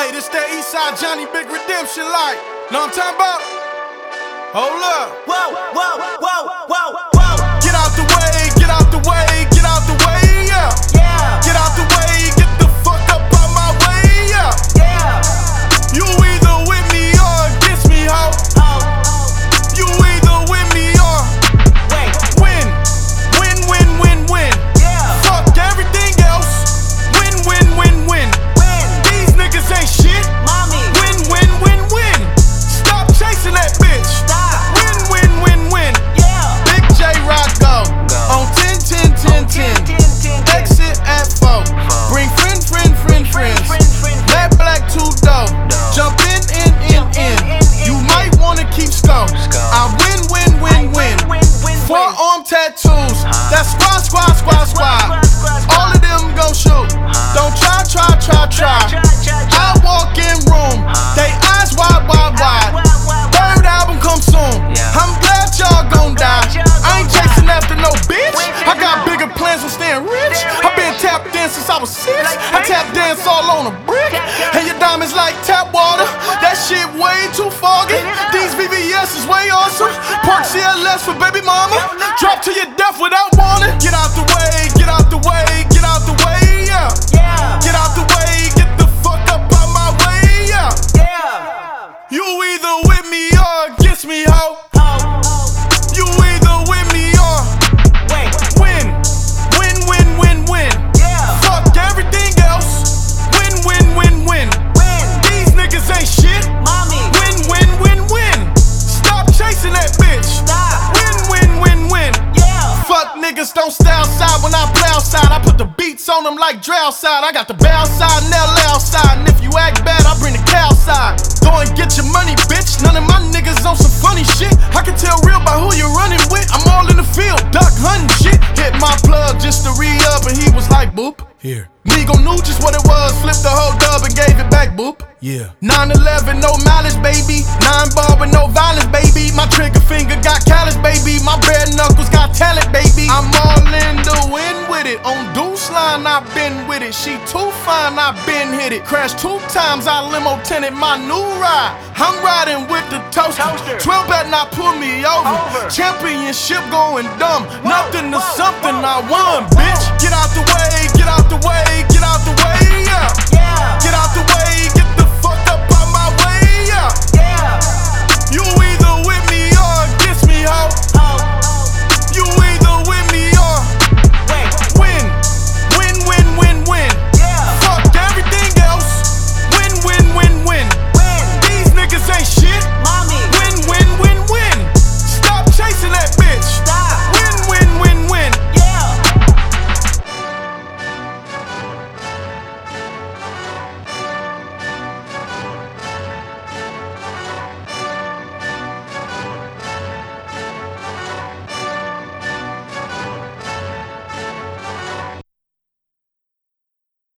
Hey, this that Eastside Johnny Big Redemption like. Know what I'm talking about? Hold up. Whoa, whoa, whoa, whoa, whoa. Get out the way, get out the way, get out the way, yeah. Yeah. Get out the way, get the fuck up out my way, yeah. Yeah. You either with me or against me, ho. You either with me or win. Win, win, win, win. Yeah. Fuck everything else. Win, win, win, win. Win. These niggas ain't shit. Mommy. Win, win, win, win. Stop chasing that bitch. Stop. Win, win, win, win. Yeah. Big J Rock go. On 10, 10, 10, 10. Exit at 4. Bring friend, friends. Black, black, 2 dough. Jump in. You might wanna keep score. I win, win, win, win. Forearm tattoos. That's squad. All of them gon' shoot. Don't try. I walk in room. They eyes wide. Third album come soon. I'm glad y'all gon' die. I ain't chasing after no bitch. I got bigger plans on staying rich. I been tap dancing since I was 6. I tap dance all on a brick. And your diamonds like tap water. That shit way too foggy. These VVS is way awesome. Park CLS for baby mama. Drop to your death without warning. Get out the way, get out the way, get out the way, yeah. Yeah. Get out the way, get the fuck up out my way, yeah. Yeah. You either with me or against me, ho. You either with me or win. Win, win, win, win. Yeah. Fuck everything else. Win, win, win, win. Win. These niggas ain't shit. Mommy. Win, win, win, win. Stop chasing that bitch. Stop. Win, win, win, win. Yeah. Fuck niggas don't stay outside when I play outside. I put the beats on them like Dre outside. I got the bow side and LA outside. And if you act bad, I bring the cow side. Go and get your money, bitch. None of my niggas on some funny shit. I can tell real by who you're running with. I'm all in the field, duck hunting shit. Hit my plug just to re-up and he was like, boop. Here. Migo knew just what it was. Flipped the whole dub and gave it back, boop. Yeah. 911, no mileage, baby. 9 ball with no violence, baby. My trigger finger got callous, baby. My bare knuckles got talent, baby. I'm all in the wind with it. On Deuce line, I've been with it. She too fine, I've been hit it. Crashed 2 times, I limo tinted my new ride. I'm riding with the toaster. 12 better not pull me over. Championship going dumb. Nothing to something, I won, bitch. Get out the way, get out the way, get out the way, yeah. Yeah. Get out the way, get